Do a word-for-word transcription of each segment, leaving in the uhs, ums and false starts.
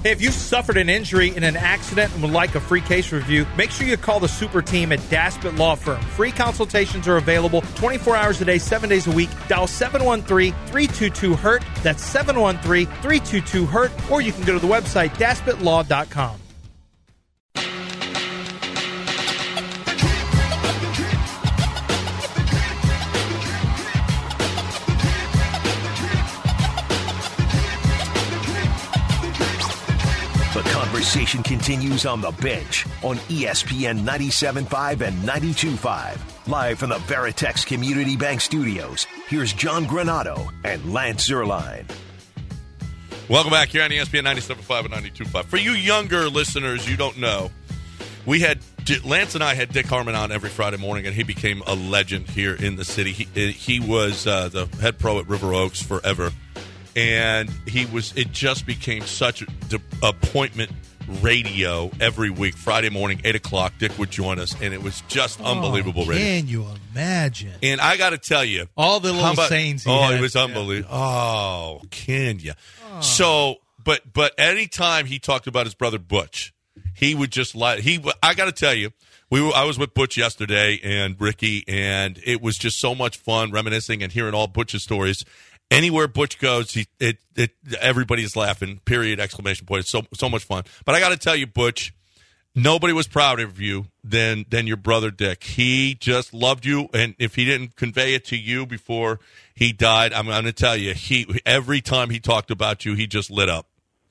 Hey, if you suffered an injury in an accident and would like a free case review, make sure you call the super team at Daspit Law Firm. Free consultations are available twenty-four hours a day, seven days a week. Dial seven one three, three two two, hurt. That's seven one three, three two two, hurt. Or you can go to the website daspit law dot com. Conversation continues on the bench on E S P N ninety-seven point five and ninety-two point five. Live from the Veritex Community Bank Studios, here's John Granato and Lance Zierlein. Welcome back here on E S P N ninety-seven point five and ninety-two point five. For you younger listeners, you don't know, we had Lance and I had Dick Harmon on every Friday morning, and he became a legend here in the city. He, he was uh, the head pro at River Oaks forever. And he was. It just became such a de- appointment radio every week. Friday morning, eight o'clock, Dick would join us, and it was just oh, unbelievable radio. Can you imagine? And I got to tell you, all the little about, sayings. He oh, had. it was unbelievable. Yeah. Oh, can you? Oh. So, but but anytime he talked about his brother Butch, he would just like he. I got to tell you. We were, I was with Butch yesterday and Ricky, and it was just so much fun reminiscing and hearing all Butch's stories. Anywhere Butch goes, he, it, it, everybody's laughing, period, exclamation point. It's so so much fun. But I got to tell you, Butch, nobody was prouder of you than than your brother Dick. He just loved you, and if he didn't convey it to you before he died, I'm going to tell you, he every time he talked about you, he just lit up.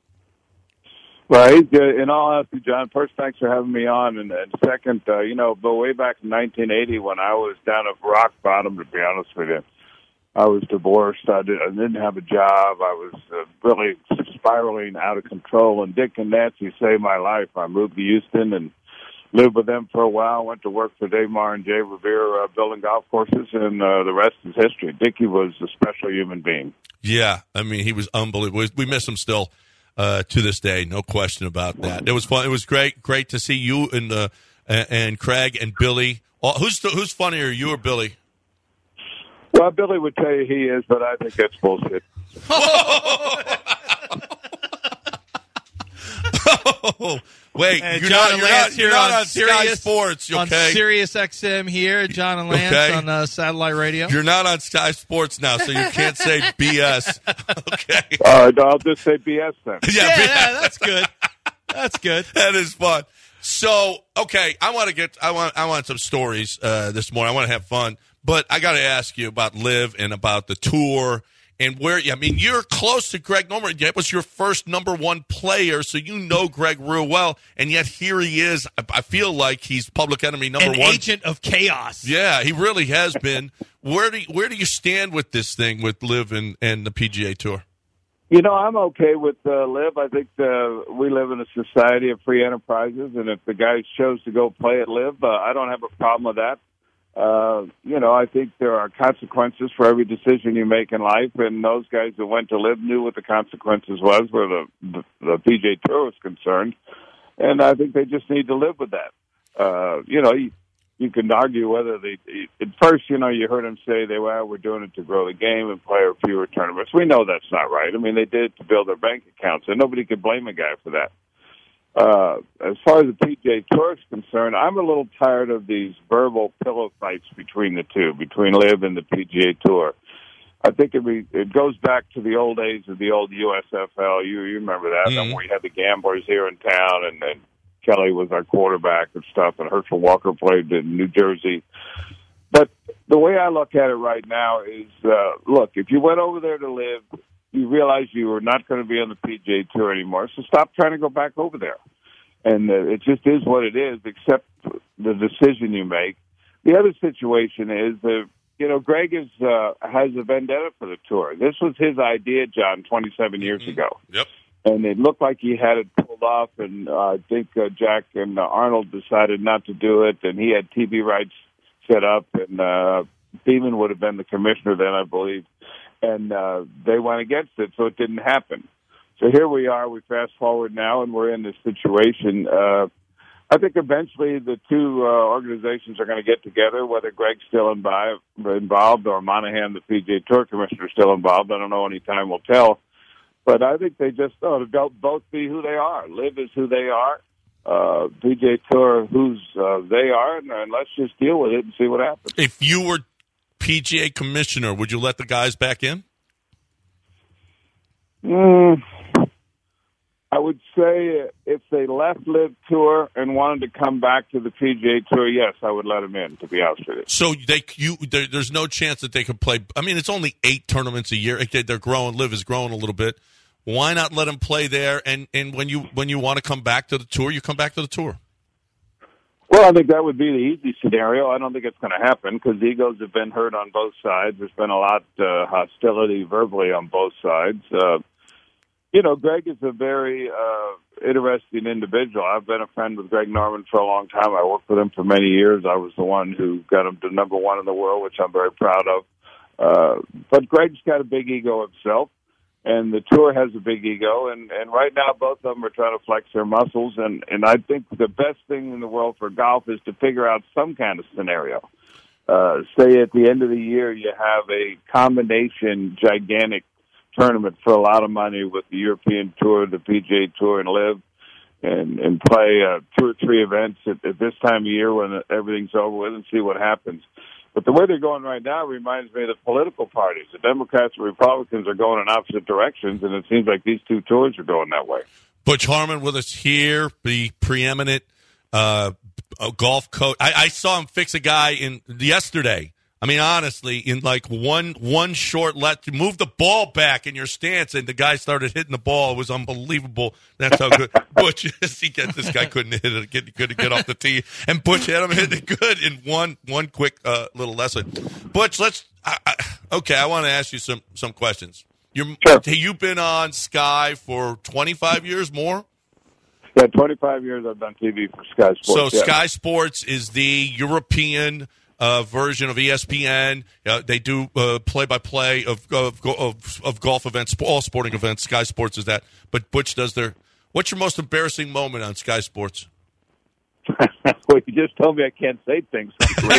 Well, he's good. In all honesty, John, first, thanks for having me on. And, and second, uh, you know, but way back in nineteen eighty when I was down at rock bottom, to be honest with you, I was divorced. I, did, I didn't have a job. I was uh, really spiraling out of control. And Dick and Nancy saved my life. I moved to Houston and lived with them for a while. Went to work for Dave Marr and Jay Revere uh, building golf courses, and uh, the rest is history. Dickie was a special human being. Yeah, I mean, he was unbelievable. We miss him still uh, to this day, no question about that. It was fun. It was great, great to see you and uh, and Craig and Billy. Oh, who's who's funnier, you or Billy? Well, Billy would tell you he is, but I think that's bullshit. oh, wait, and you're John not, and you're Lance not, you're here not on, on Sirius, Sky Sports, okay? On Sirius X M here, John and Lance okay. on uh, satellite radio. You're not on Sky Sports now, so you can't say B S. Okay. All right, I'll just say B S then. Yeah, yeah, B S. yeah, that's good. That's good. That is fun. So, okay, I want to get, I want, I want some stories uh, this morning. I want to have fun, but I got to ask you about Liv and about the tour and where. I mean, you're close to Greg Norman. That was your first number one player, so you know Greg real well. And yet here he is. I, I feel like he's public enemy number An one. Agent of chaos. Yeah, he really has been. Where do you, where do you stand with this thing with Liv and, and the P G A Tour? You know, I'm okay with uh, Liv. I think uh, we live in a society of free enterprises, and if the guy chose to go play at Liv, uh, I don't have a problem with that. Uh, you know, I think there are consequences for every decision you make in life, and those guys that went to Liv knew what the consequences was where the, the, the P G A Tour was concerned, and I think they just need to live with that. Uh, you know, you, you can argue whether they, at first, you know, you heard them say they well, we're doing it to grow the game and play fewer tournaments. We know that's not right. I mean, they did it to build their bank accounts, and nobody could blame a guy for that. Uh, as far as the P G A Tour is concerned, I'm a little tired of these verbal pillow fights between the two, between Liv and the P G A Tour. I think it, be, it goes back to the old days of the old U S F L. You, you remember that, mm-hmm. when we had the gamblers here in town, and, and Kelly was our quarterback and stuff, and Herschel Walker played in New Jersey. But the way I look at it right now is, uh, look, if you went over there to Liv, you realize you were not going to be on the P G A Tour anymore, so stop trying to go back over there. And uh, it just is what it is, except the decision you make. The other situation is that, you know, Greg is, uh, has a vendetta for the tour. This was his idea, John, twenty-seven years mm-hmm. ago. Yep. And it looked like he had it pulled off, and uh, I think uh, Jack and uh, Arnold decided not to do it, and he had T V rights set up, and uh, Beeman would have been the commissioner then, I believe, and uh, they went against it, so it didn't happen. So here we are, we fast forward now, and we're in this situation. Uh, I think eventually the two uh, organizations are going to get together, whether Greg's still involved or Monahan, the P G A Tour commissioner, is still involved. I don't know. Any time will tell. But I think they just ought to both be who they are. Live is who they are. Uh, P G A Tour, who's uh, they are, and, and let's just deal with it and see what happens. If you were P G A commissioner, would you let the guys back in? Mm, I would say if they left Live Tour and wanted to come back to the P G A Tour, yes, I would let them in, to be honest with you. So they, you, there, there's no chance that they could play. I mean, it's only eight tournaments a year. They're growing. Live is growing a little bit. Why not let them play there? And, and when you when you want to come back to the tour, you come back to the tour. Well, I think that would be the easy scenario. I don't think it's going to happen because egos have been hurt on both sides. There's been a lot uh, hostility verbally on both sides. Uh, you know, Greg is a very uh, interesting individual. I've been a friend with Greg Norman for a long time. I worked with him for many years. I was the one who got him to number one in the world, which I'm very proud of. Uh, but Greg's got a big ego himself. And the tour has a big ego, and, and right now both of them are trying to flex their muscles. And, and I think the best thing in the world for golf is to figure out some kind of scenario. Uh, say at the end of the year you have a combination gigantic tournament for a lot of money with the European Tour, the P G A Tour, and Live, and, and play uh, two or three events at, at this time of year when everything's over with and see what happens. But the way they're going right now reminds me of the political parties. The Democrats and Republicans are going in opposite directions, and it seems like these two tours are going that way. Butch Harmon with us here, the preeminent uh, golf coach. I, I saw him fix a guy in yesterday. I mean, honestly, in like one one short let, to move the ball back in your stance, and the guy started hitting the ball. It was unbelievable. That's how good Butch is. He gets this guy couldn't hit it, get, couldn't get off the tee, and Butch had him hitting it good in one one quick uh, little lesson. Butch, let's I, I, okay. I want to ask you some some questions. You're, sure. You've been on Sky for twenty-five years more. Yeah, twenty-five years I've done T V for Sky Sports. So yeah. Sky Sports is the European Uh, version of E S P N. Uh, they do uh, play-by-play of, of of of golf events, all sporting events. Sky Sports is that. But Butch does their. What's your most embarrassing moment on Sky Sports? Well, you just told me I can't say things.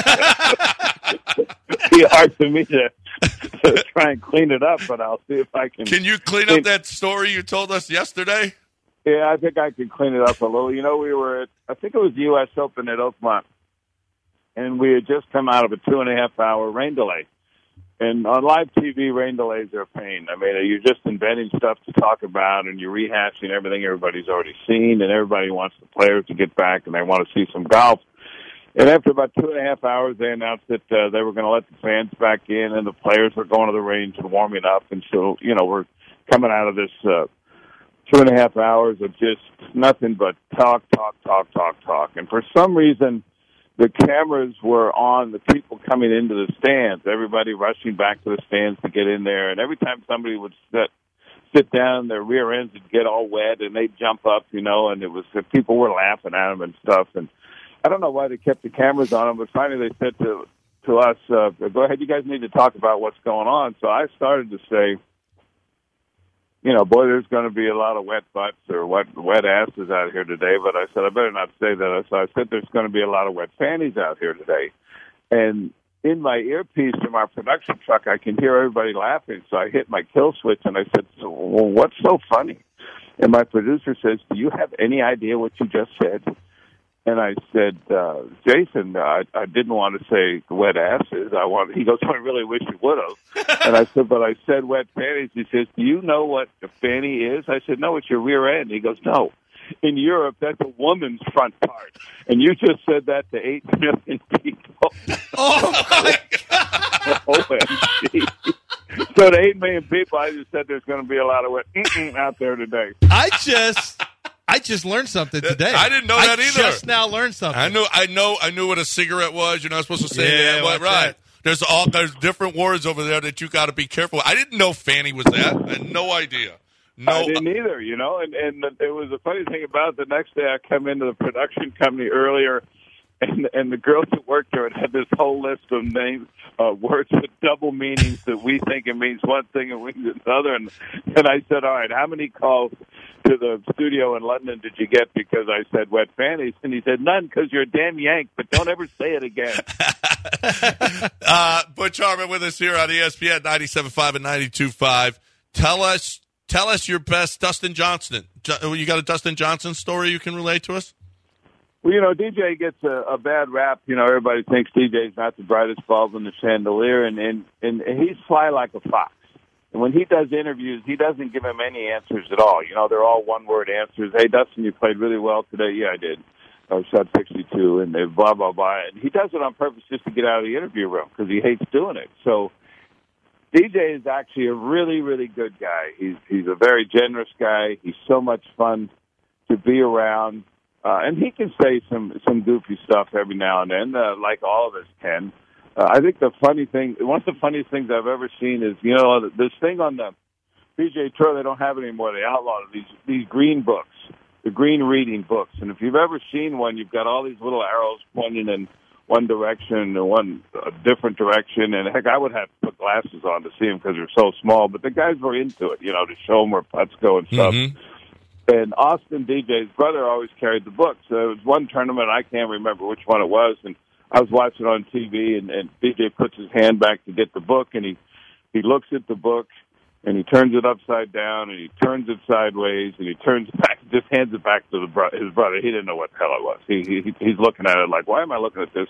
It'd be hard for me to, to try and clean it up, but I'll see if I can. Can you clean up that story you told us yesterday? Yeah, I think I can clean it up a little. You know, we were at, I think it was the U S Open at Oakmont. And we had just come out of a two and a half hour rain delay. And on live T V, rain delays are a pain. I mean, you're just inventing stuff to talk about, and you're rehashing everything everybody's already seen, and everybody wants the players to get back, and they want to see some golf. And after about two and a half hours, they announced that uh, they were going to let the fans back in, and the players were going to the range and warming up. And so, you know, we're coming out of this uh, two and a half hours of just nothing but talk, talk, talk, talk, talk. And for some reason, the cameras were on the people coming into the stands, everybody rushing back to the stands to get in there. And every time somebody would sit, sit down, their rear ends would get all wet, and they'd jump up, you know, and it was people were laughing at them and stuff. And I don't know why they kept the cameras on them, but finally they said to to us, uh, go ahead, you guys need to talk about what's going on. So I started to say, you know, boy, there's going to be a lot of wet butts or wet wet asses out here today. But I said, I better not say that. So I said, there's going to be a lot of wet fannies out here today. And in my earpiece from our production truck, I can hear everybody laughing. So I hit my kill switch, and I said, so, well, what's so funny? And my producer says, do you have any idea what you just said? And I said, uh, Jason, I, I didn't want to say wet asses. I want. He goes, I really wish you would have. And I said, but I said wet fannies. He says, do you know what a fanny is? I said, no, it's your rear end. He goes, no. In Europe, that's a woman's front part. And you just said that to eight million people. Oh, my God. O M G. So to eight million people, I just said there's going to be a lot of wet out there today. I just... I just learned something today. I didn't know that I either. Just now learned something. I knew, I know, I knew what a cigarette was. You're not supposed to say yeah, that, what, right? That. There's all there's different words over there that you got to be careful. I didn't know fanny was that. I had no idea. No, I didn't either. You know, and and it was a funny thing about it. The next day, I come into the production company earlier, and and the girls that worked there had this whole list of names, uh, words with double meanings that we think it means one thing and we mean another. And and I said, all right, how many calls to the studio in London did you get because I said wet fannies? And he said, none, because you're a damn Yank, but don't ever say it again. uh, Butch Harmon with us here on E S P N ninety-seven point five and ninety-two point five. Tell us Tell us your best Dustin Johnson. You got a Dustin Johnson story you can relate to us? Well, you know, D J gets a, a bad rap. You know, everybody thinks D J's not the brightest bulb in the chandelier, and, and, and he's sly like a fox. And when he does interviews, he doesn't give him any answers at all. You know, they're all one-word answers. Hey, Dustin, you played really well today. Yeah, I did. I shot sixty-two, and they blah, blah, blah. And he does it on purpose just to get out of the interview room because he hates doing it. So D J is actually a really, really good guy. He's he's a very generous guy. He's so much fun to be around. Uh, and he can say some, some goofy stuff every now and then, uh, like all of us can. Uh, I think the funny thing, one of the funniest things I've ever seen is, you know, this thing on the P G A Tour, they don't have it anymore. They outlawed it. These, these green books, the green reading books. And if you've ever seen one, you've got all these little arrows pointing in one direction and one uh, different direction. And, heck, I would have to put glasses on to see them because they're so small. But the guys were into it, you know, to show them where putts go and stuff. Mm-hmm. And Austin, D J's brother, always carried the book. So there was one tournament, I can't remember which one it was, and I was watching on T V, and, and D J puts his hand back to get the book, and he, he looks at the book, and he turns it upside down, and he turns it sideways, and he turns it back, just hands it back to the bro- his brother. He didn't know what the hell it was. He, he He's looking at it like, why am I looking at this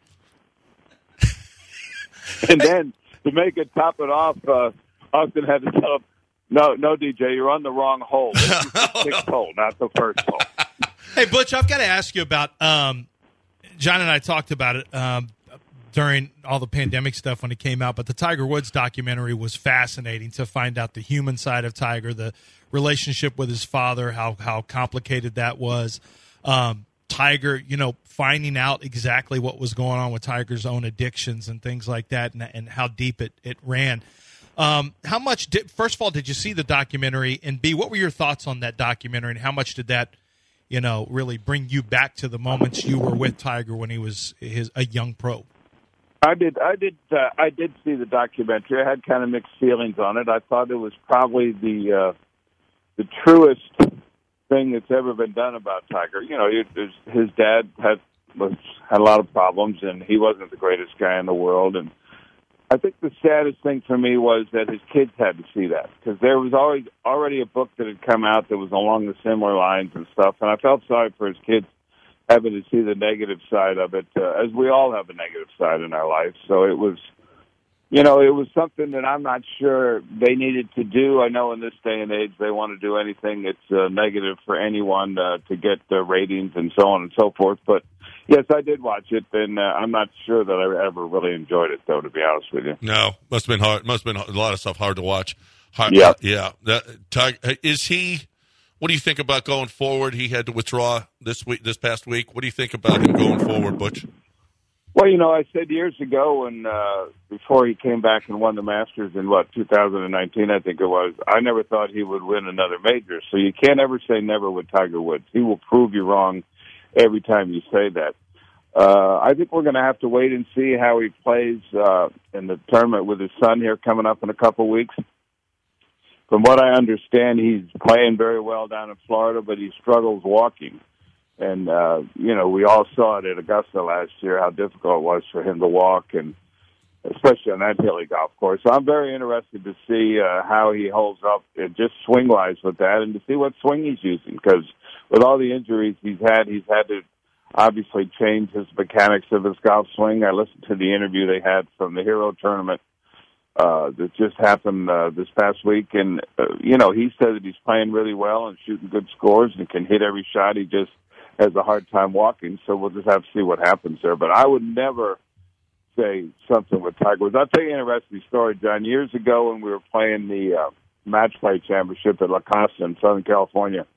thing? And then, to make it top it off, uh, Austin had to tell him, No, no, D J, you're on the wrong hole. This is the sixth hole, not the first hole. Hey, Butch, I've got to ask you about, um, John and I talked about it um, during all the pandemic stuff when it came out, but the Tiger Woods documentary was fascinating to find out the human side of Tiger, the relationship with his father, how, how complicated that was. Um, Tiger, you know, finding out exactly what was going on with Tiger's own addictions and things like that, and, and how deep it, it ran. Um, how much did, first of all, did you see the documentary? And B, what were your thoughts on that documentary, and how much did that, you know, really bring you back to the moments you were with Tiger when he was his a young pro? I did, I did, uh, I did see the documentary. I had kind of mixed feelings on it. I thought it was probably the uh, the truest thing that's ever been done about Tiger. You know, his, his dad had was, had a lot of problems, and he wasn't the greatest guy in the world, and I think the saddest thing for me was that his kids had to see that, because there was already already a book that had come out that was along the similar lines and stuff, and I felt sorry for his kids having to see the negative side of it, uh, as we all have a negative side in our life. So it was, you know, it was something that I'm not sure they needed to do. I know in this day and age they want to do anything that's uh, negative for anyone uh, to get the ratings and so on and so forth, but yes, I did watch it, and uh, I'm not sure that I ever really enjoyed it, though, to be honest with you. No, must have been hard. Must have been a lot of stuff hard to watch. Hard, yeah, yeah. That, Tiger, is he? What do you think about going forward? He had to withdraw this week, this past week. What do you think about him going forward, Butch? Well, you know, I said years ago, when uh, before he came back and won the Masters in what two thousand nineteen, I think it was. I never thought he would win another major. So you can't ever say never with Tiger Woods. He will prove you wrong every time you say that. Uh, I think we're going to have to wait and see how he plays uh, in the tournament with his son here coming up in a couple weeks. From what I understand, he's playing very well down in Florida, but he struggles walking. And, uh, you know, we all saw it at Augusta last year, how difficult it was for him to walk, and especially on that hilly golf course. So I'm very interested to see uh, how he holds up, uh, just swing-wise with that, and to see what swing he's using, because with all the injuries he's had, he's had to obviously change his mechanics of his golf swing. I listened to the interview they had from the Hero Tournament uh, that just happened uh, this past week, and, uh, you know, he said that he's playing really well and shooting good scores and can hit every shot. He just has a hard time walking, so we'll just have to see what happens there. But I would never say something with Tiger Woods. I'll tell you an interesting story, John. Years ago when we were playing the uh, Match Play Championship at La Costa in Southern California,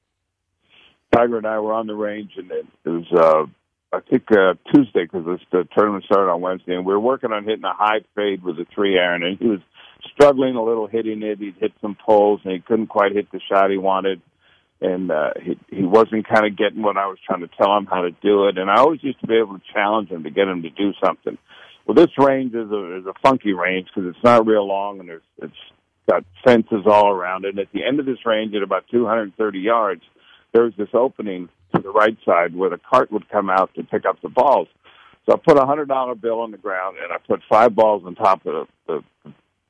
Tiger and I were on the range, and it was, uh, I think, uh, Tuesday, because the tournament started on Wednesday, and we were working on hitting a high fade with a three iron, and he was struggling a little hitting it. He'd hit some poles, and he couldn't quite hit the shot he wanted, and uh, he, he wasn't kind of getting what I was trying to tell him how to do it, and I always used to be able to challenge him to get him to do something. Well, this range is a, is a funky range because it's not real long, and there's, it's got fences all around it, and at the end of this range at about two hundred thirty yards, there was this opening to the right side where the cart would come out to pick up the balls. So I put a one hundred dollar bill on the ground, and I put five balls on top of the, the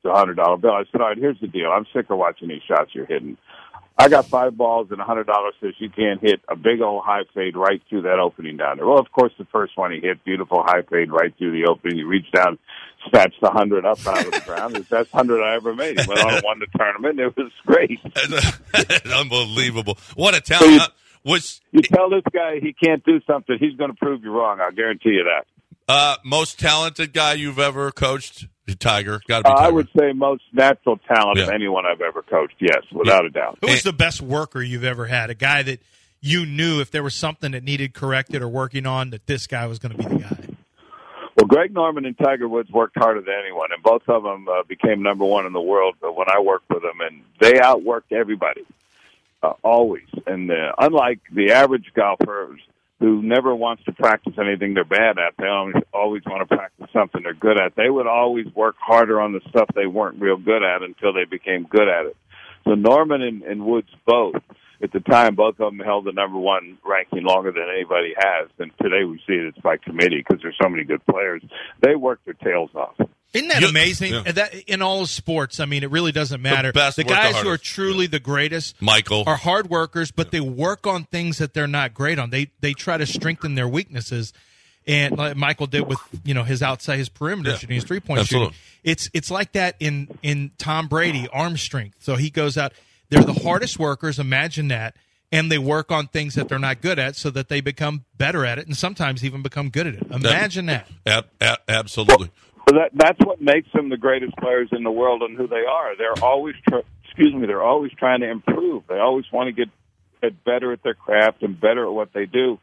It's a one hundred dollar bill. I said, all right, here's the deal. I'm sick of watching these shots you're hitting. I got five balls and one hundred dollars says you can't hit a big old high fade right through that opening down there. Well, of course, the first one he hit, beautiful high fade right through the opening. He reached down, snatched the one hundred up out of the ground. It was the best one hundred I ever made. He went on and won the tournament. It was great. Unbelievable. What a talent. So you, was you tell this guy he can't do something, he's going to prove you wrong. I'll guarantee you that. Uh, most talented guy you've ever coached? Tiger. Got to be Uh, Tiger. I would say most natural talent Yeah. of anyone I've ever coached, yes, without Yeah. a doubt. Who was the best worker you've ever had? A guy that you knew if there was something that needed corrected or working on, that this guy was going to be the guy? Well, Greg Norman and Tiger Woods worked harder than anyone, and both of them uh, became number one in the world when I worked with them, and they outworked everybody, uh, always. And uh, unlike the average golfers who never wants to practice anything they're bad at, they always, always want to practice something they're good at. They would always work harder on the stuff they weren't real good at until they became good at it. So Norman and, and Woods both, at the time, both of them held the number one ranking longer than anybody has. And today we see it, it's by committee because there's so many good players. They work their tails off. Isn't that You- amazing? yeah. That in all sports, I mean, it really doesn't matter. best The work the guys who are hardest. truly the greatest Michael. are hard workers, but they work on things that they're not great on. They they try to strengthen their weaknesses, and like Michael did with you know his outside his perimeter Yeah. shooting, his three point Absolutely. shooting. It's it's like that in in Tom Brady, arm strength. So he goes out. They're the hardest workers. Imagine that. And they work on things that they're not good at so that they become better at it and sometimes even become good at it. Imagine that. Ab- ab- absolutely. So that that's what makes them the greatest players in the world and who they are. They're always, tr- excuse me, they're always trying to improve. They always want to get, get better at their craft and better at what they do.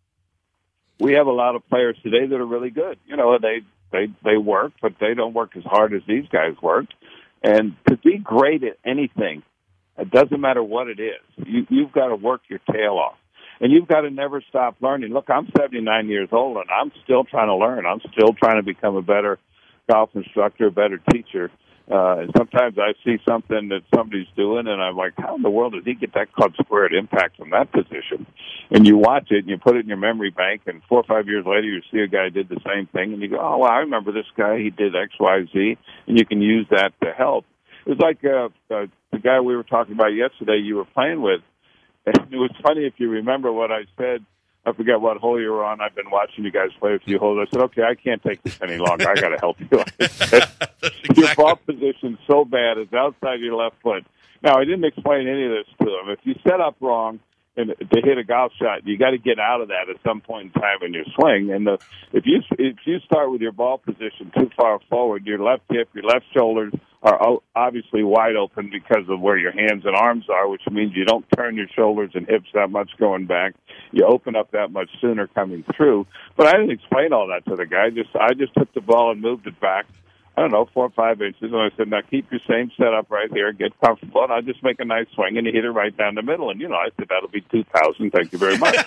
We have a lot of players today that are really good. You know, they they they work, but they don't work as hard as these guys worked. And to be great at anything, it doesn't matter what it is. You, you've got to work your tail off. And you've got to never stop learning. Look, I'm seventy-nine years old, and I'm still trying to learn. I'm still trying to become a better golf instructor, a better teacher. Uh, and sometimes I see something that somebody's doing, and I'm like, how in the world did he get that club square at impact from that position? And you watch it, and you put it in your memory bank, and four or five years later, you see a guy did the same thing, and you go, oh, well, I remember this guy. He did X, Y, Z, and you can use that to help. It was like uh, uh, the guy we were talking about yesterday you were playing with. And it was funny if you remember what I said. I forget what hole you were on. I've been watching you guys play a few holes. I said, okay, I can't take this any longer. I got to help you. I said, Exactly. your ball position's so bad. It's outside your left foot. Now, I didn't explain any of this to him. If you set up wrong and to hit a golf shot, you got to get out of that at some point in time in your swing. And the, if you if you start with your ball position too far forward, your left hip, your left shoulders are obviously wide open because of where your hands and arms are, which means you don't turn your shoulders and hips that much going back. You open up that much sooner coming through. But I didn't explain all that to the guy. Just I just took the ball and moved it back, I don't know, four or five inches. And I said, now keep your same setup right here, get comfortable, and I'll just make a nice swing. And he hit it right down the middle. And, you know, I said, that'll be two thousand. Thank you very much.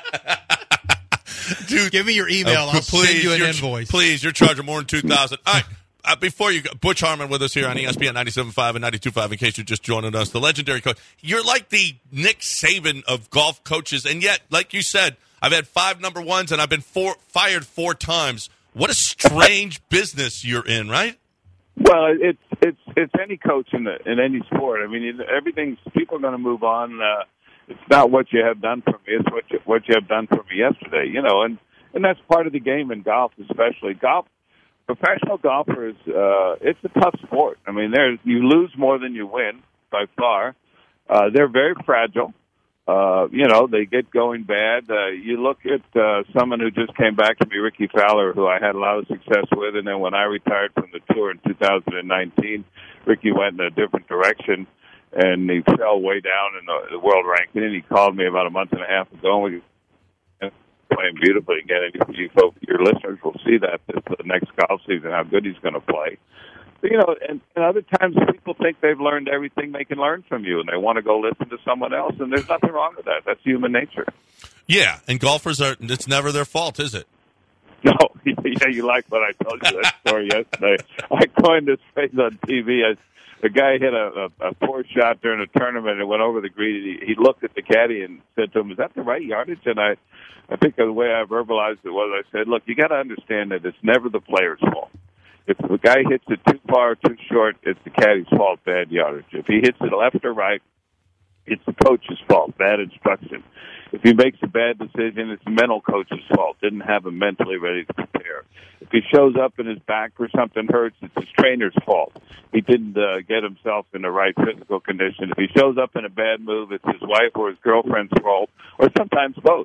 Dude, give me your email. Uh, I'll send you an you're- invoice. Please, you're charging more than two thousand. All right. Uh, before you go, Butch Harmon with us here on E S P N ninety-seven point five and ninety-two point five, in case you're just joining us, the legendary coach. You're like the Nick Saban of golf coaches, and yet, like you said, I've had five number ones, and I've been four, fired four times. What a strange business you're in, right? Well, it's it's it's any coach in the in any sport. I mean, everything's people are going to move on. Uh, it's not what you have done for me; it's what you, what you have done for me yesterday. You know, and and that's part of the game in golf, especially golf. Professional golfers, uh, it's a tough sport. I mean, there's you lose more than you win by far. Uh, they're very fragile. Uh, you know, they get going bad. Uh, you look at uh, someone who just came back to me, Ricky Fowler, who I had a lot of success with, and then when I retired from the tour in two thousand nineteen, Ricky went in a different direction, and he fell way down in the, the world ranking, and he called me about a month and a half ago, and we playing beautifully again, and you folks, your listeners will see that this the next golf season, how good he's going to play. But, you know, and, and other times people think they've learned everything they can learn from you, and they want to go listen to someone else, and there's nothing wrong with that. That's human nature. Yeah, and golfers are, it's never their fault, is it? No, yeah, you like what I told you that story yesterday. I coined this phrase on T V. I, the guy hit a, a, a poor shot during a tournament and went over the green. He, he looked at the caddy and said to him, is that the right yardage? And I, I think the way I verbalized it was, I said, look, you got to understand that it's never the player's fault. If the guy hits it too far or too short, it's the caddy's fault, bad yardage. If he hits it left or right, it's the coach's fault, bad instruction. If he makes a bad decision, it's the mental coach's fault, didn't have him mentally ready to prepare. If he shows up and his back or something hurts, it's his trainer's fault. He didn't uh, get himself in the right physical condition. If he shows up in a bad move, it's his wife or his girlfriend's fault, or sometimes both.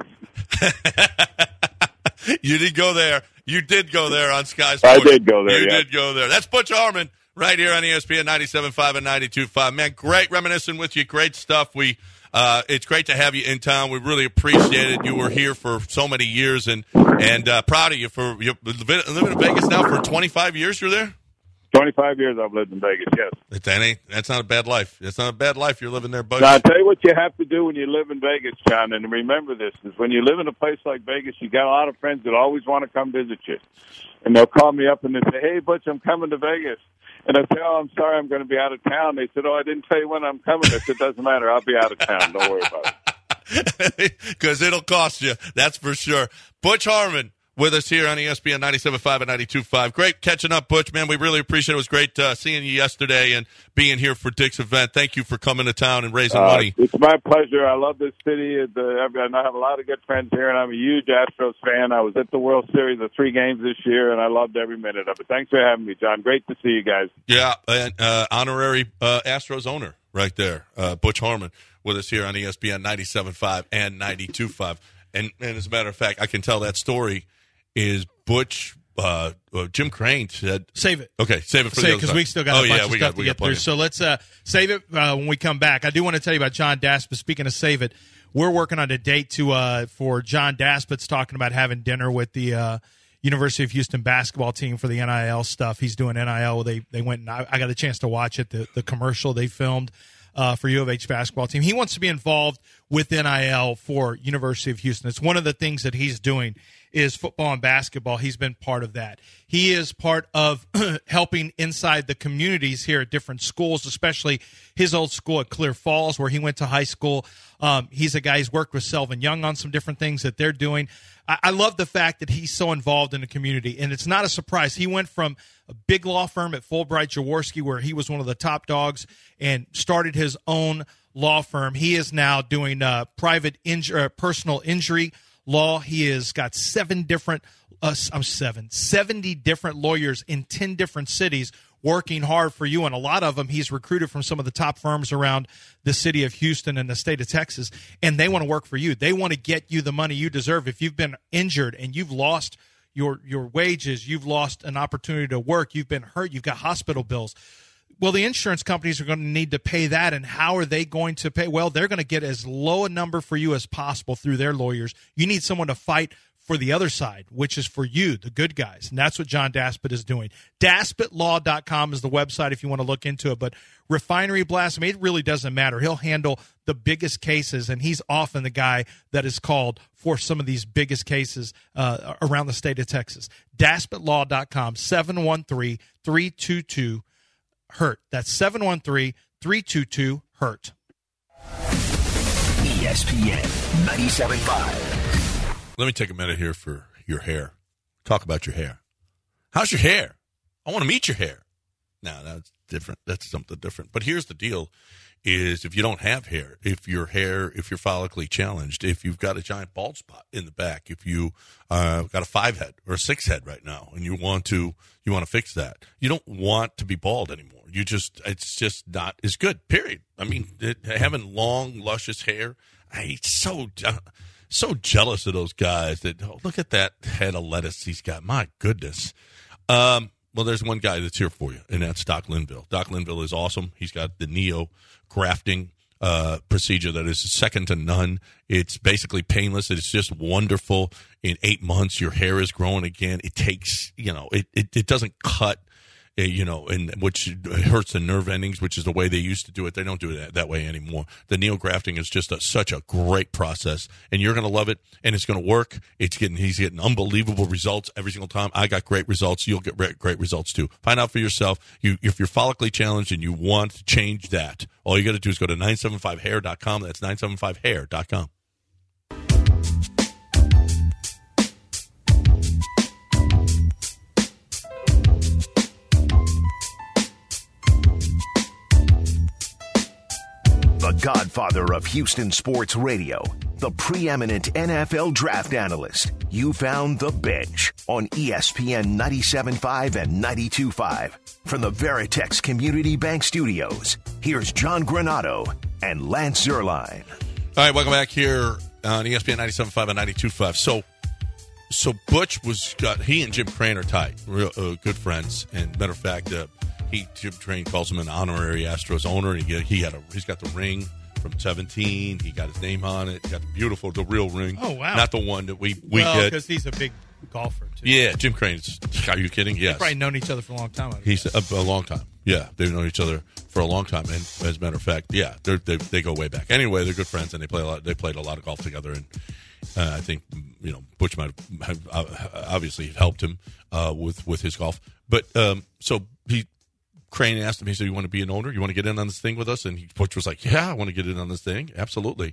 You did go there. You did go there on Sky Sports. I did go there, You yeah. did go there. That's Butch Harmon right here on E S P N ninety-seven point five and ninety-two point five. Man, great reminiscing with you. Great stuff. We uh, it's great to have you in town. We really appreciate it. You were here for so many years, and and uh, proud of you for you living in Vegas now for twenty-five years. You're there. twenty-five years I've lived in Vegas, yes. That ain't, that's not a bad life. That's not a bad life you're living there, Butch. Now, I'll tell you what you have to do when you live in Vegas, John, and remember this, is when you live in a place like Vegas, you got a lot of friends that always want to come visit you. And they'll call me up and they say, hey, Butch, I'm coming to Vegas. And I say, oh, I'm sorry, I'm going to be out of town. They said, oh, I didn't tell you when I'm coming. I said, it doesn't matter. I'll be out of town. Don't worry about it. Because it'll cost you. That's for sure. Butch Harmon with us here on E S P N ninety-seven point five and ninety-two point five. Great catching up, Butch, man. We really appreciate it. It was great uh, seeing you yesterday and being here for Dick's event. Thank you for coming to town and raising Uh, money. it's my pleasure. I love this city. Uh, I have a lot of good friends here, and I'm a huge Astros fan. I was at the World Series, the three games this year, and I loved every minute of it. Thanks for having me, John. Great to see you guys. Yeah, and uh, honorary uh, Astros owner right there, uh, Butch Harmon, with us here on E S P N ninety-seven point five and ninety-two point five. And, and as a matter of fact, I can tell that story is Butch, uh, uh, Jim Crane said. Save it. Okay, save it for Save the because other we side. still got oh, a bunch yeah, of we stuff got, to we get got through. plenty. So let's uh, save it uh, when we come back. I do want to tell you about John Daspit. Speaking of save it, we're working on a date to uh, for John Daspit's talking about having dinner with the uh, University of Houston basketball team for the N I L stuff. He's doing N I L. They they went and I, I got a chance to watch it. The the commercial they filmed. Uh, for U of H basketball team. He wants to be involved with N I L for University of Houston. It's one of the things that he's doing is football and basketball. He's been part of that. He is part of helping inside the communities here at different schools, especially his old school at Clear Falls where he went to high school. Um, he's a guy who's worked with Selvin Young on some different things that they're doing. I, I love the fact that he's so involved in the community, and it's not a surprise. He went from a big law firm at Fulbright Jaworski where he was one of the top dogs and started his own law firm. He is now doing uh, private injury, uh, personal injury law. He has got seven different, uh, I'm seven, seventy different lawyers in ten different cities working hard for you, and a lot of them he's recruited from some of the top firms around the city of Houston and the state of Texas, and they want to work for you. They want to get you the money you deserve. If you've been injured and you've lost your your wages, you've lost an opportunity to work, you've been hurt, you've got hospital bills, well, the insurance companies are going to need to pay that, and how are they going to pay? Well, they're going to get as low a number for you as possible through their lawyers. You need someone to fight for the other side, which is for you, the good guys, and that's what John Daspit is doing. Daspit Law dot com is the website if you want to look into it, but refinery blasphemy, it really doesn't matter. He'll handle the biggest cases, and he's often the guy that is called for some of these biggest cases uh, around the state of Texas. Daspit Law dot com, seven one three, three two two, hurt. That's seven one three, three two two, hurt. E S P N ninety-seven point five. Let me take a minute here for your hair. Talk about your hair. How's your hair? I want to meet your hair. No, that's different. That's something different. But here's the deal is if you don't have hair, if your hair, if you're follically challenged, if you've got a giant bald spot in the back, if you uh, got a five head or a six head right now and you want to you want to fix that, you don't want to be bald anymore. You just, it's just not as good, period. I mean, it, having long, luscious hair, I so... Uh, So jealous of those guys that, oh, look at that head of lettuce he's got. My goodness. Um, well, there's one guy that's here for you, and that's Doc Linville. Doc Linville is awesome. He's got the Neo grafting uh, procedure that is second to none. It's basically painless. It's just wonderful. In eight months, your hair is growing again. It takes, you know, it, it, it doesn't cut. Uh, you know, and which hurts the nerve endings, which is the way they used to do it. They don't do it that, that way anymore. The neografting is just a, such a great process, and you're going to love it, and it's going to work. It's getting he's getting unbelievable results every single time. I got great results. You'll get re- great results too. Find out for yourself. You, if you're follically challenged and you want to change that, all you got to do is go to nine seven five hair dot com. That's nine seven five hair dot com. godfather of Houston sports radio, the preeminent N F L draft analyst. You found The Bench on E S P N ninety-seven point five and ninety-two point five. From the Veritex Community Bank Studios, here's John Granato and Lance Zierlein. All right, welcome back here on E S P N ninety-seven point five and ninety-two point five. So, so Butch was got he and Jim Crane are tight, real uh, good friends. And matter of fact, uh, he Jim Crane calls him an honorary Astros owner. And he get, he had a he's got the ring from seventeen. He got his name on it. He got the beautiful, the real ring. Oh wow! Not the one that we we well, get because he's a big golfer too. Yeah, Jim Crane's. Are you kidding? Yes, they've probably known each other for a long time. He's a, a long time. Yeah, they've known each other for a long time, and as a matter of fact, yeah, they they go way back. Anyway, they're good friends, and they play a lot. They played a lot of golf together, and uh, I think you know Butch might have, have uh, obviously helped him uh, with with his golf. But um, so he Crane asked him. He said, "You want to be an owner? You want to get in on this thing with us?" And he, Butch was like, "Yeah, I want to get in on this thing, absolutely."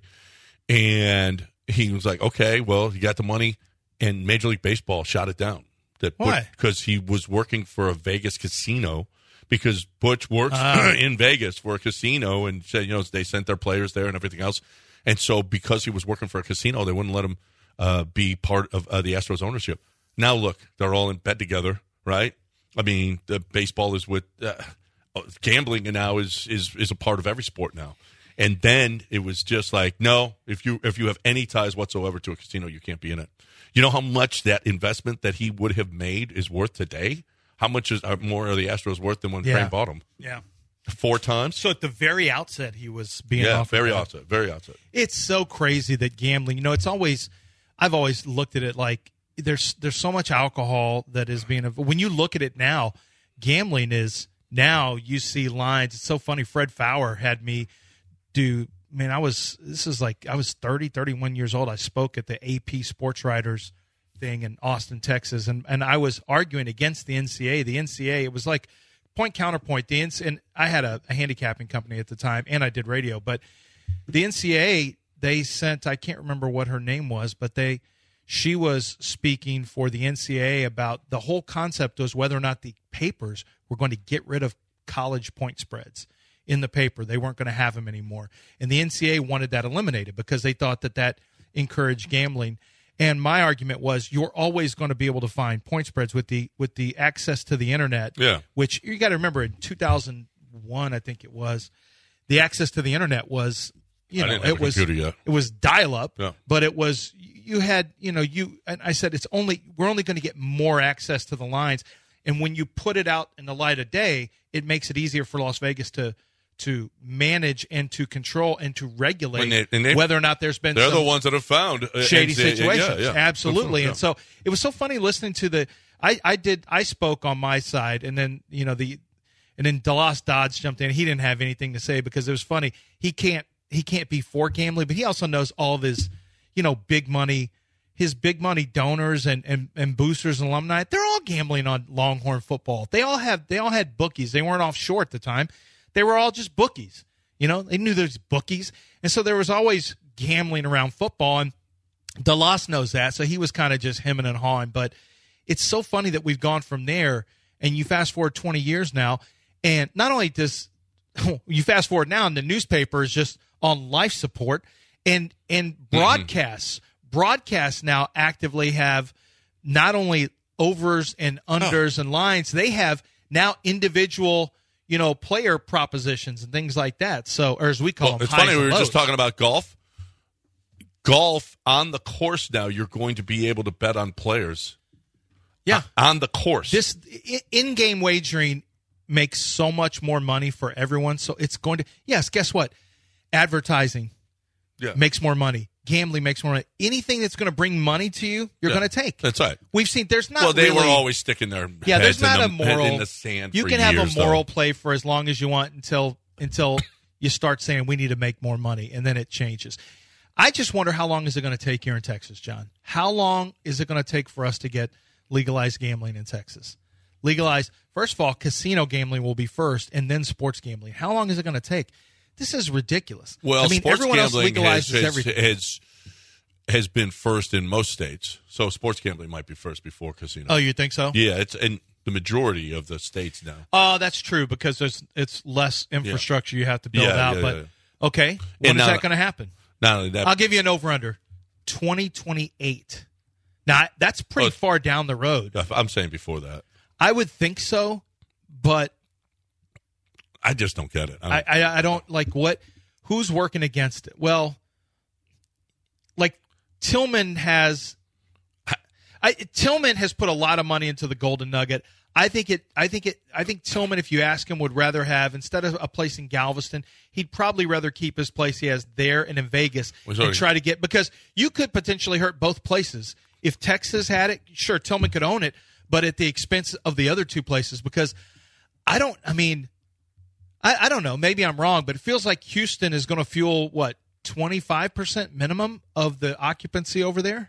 And he was like, "Okay, well, you got the money." And Major League Baseball shot it down. That Why? Because he was working for a Vegas casino. Because Butch works uh. in Vegas for a casino, and said, you know, they sent their players there and everything else. And so, because he was working for a casino, they wouldn't let him uh, be part of uh, the Astros ownership. Now, look, they're all in bed together, right? I mean, the baseball is with uh, gambling, now is is is a part of every sport now. And then it was just like, no, if you if you have any ties whatsoever to a casino, you can't be in it. You know how much that investment that he would have made is worth today? How much is uh, more are the Astros worth than when Yeah. Crane bought them? Yeah. Four times? So at the very outset, he was being Yeah, offered very that. outset. Very outset. It's so crazy that gambling, you know, it's always, I've always looked at it like there's there's so much alcohol that is being, when you look at it now, gambling is, now you see lines. It's so funny. Fred Fowler had me do, man, I was, this is like, I was thirty, thirty-one years old. I spoke at the A P Sports Writers thing in Austin, Texas, and, and I was arguing against the N C A A. The N C A A, it was like point counterpoint. The N C A A, and I had a, a handicapping company at the time, and I did radio, but the N C A A, they sent, I can't remember what her name was, but they, she was speaking for the N C A A about the whole concept was whether or not the papers were going to get rid of college point spreads in the paper. They weren't going to have them anymore. And the N C A A wanted that eliminated because they thought that that encouraged gambling. And my argument was, you're always going to be able to find point spreads with the with the access to the internet. Yeah. Which you got to remember, in two thousand one, I think it was, the access to the internet was, you I know, didn't have it a was computer yet. it was dial up, Yeah. but it was you had you know you. And I said it's only we're only going to get more access to the lines, and when you put it out in the light of day, it makes it easier for Las Vegas to. to manage and to control and to regulate When they- and they- whether or not there's been They're some the ones that have found uh, shady N C A A. situations. Yeah, yeah. Absolutely. Yeah. And so it was so funny listening to the I, I did I spoke on my side, and then you know the and then DeLoss Dodds jumped in. He didn't have anything to say because it was funny. He can't he can't be for gambling, but he also knows all of his, you know, big money his big money donors and, and, and boosters and alumni. They're all gambling on Longhorn football. They all have they all had bookies. They weren't offshore at the time. They were all just bookies. You know, they knew there's bookies. And so there was always gambling around football, and DeLoss knows that, so he was kind of just hemming and hawing. But it's so funny that we've gone from there, and you fast forward twenty years now, and not only does you fast forward now, and the newspaper is just on life support, and and broadcasts, mm-hmm. broadcasts now actively have not only overs and unders oh. and lines, they have now individual – you know, player propositions and things like that. So, or as we call well, them, it's funny. We were lows. just talking about golf. Golf on the course now. You're going to be able to bet on players. Yeah, on the course. This in-game wagering makes so much more money for everyone. So it's going to. Yes, guess what? Advertising yeah. makes more money. Gambling makes more money. Anything that's going to bring money to you, you're yeah, going to take. That's right. We've seen there's not. Well, they really, were always sticking their yeah. There's heads not in a the, moral in the sand. You for can have years, a moral though. play for as long as you want until until you start saying we need to make more money, and then it changes. I just wonder how long is it going to take here in Texas, John? How long is it going to take for us to get legalized gambling in Texas? Legalized. First of all, casino gambling will be first, and then sports gambling. How long is it going to take? This is ridiculous. Well, I mean, sports everyone else gambling legalizes has, has, everything. Has, has been first in most states, so sports gambling might be first before casino. Oh, you think so? Yeah, it's in the majority of the states now. Oh, that's true because there's it's less infrastructure yeah. you have to build yeah, out. yeah, but yeah. Okay. When And is now- that going to happen? Not only that, I'll give you an over-under. twenty twenty-eight. Now, that's pretty Oh, far down the road. I'm saying before that. I would think so, but I just don't get it. I I, don't, I, I don't like what – who's working against it? Well, like Tillman has I, Tillman has put a lot of money into the Golden Nugget. I think it. I think it. I think Tillman, if you ask him, would rather have, instead of a place in Galveston, he'd probably rather keep his place he has there and in Vegas Well, and sorry. try to get, because you could potentially hurt both places. If Texas had it, sure, Tillman could own it, but at the expense of the other two places. Because I don't. I mean, I, I don't know. Maybe I'm wrong, but it feels like Houston is going to fuel what twenty-five percent minimum of the occupancy over there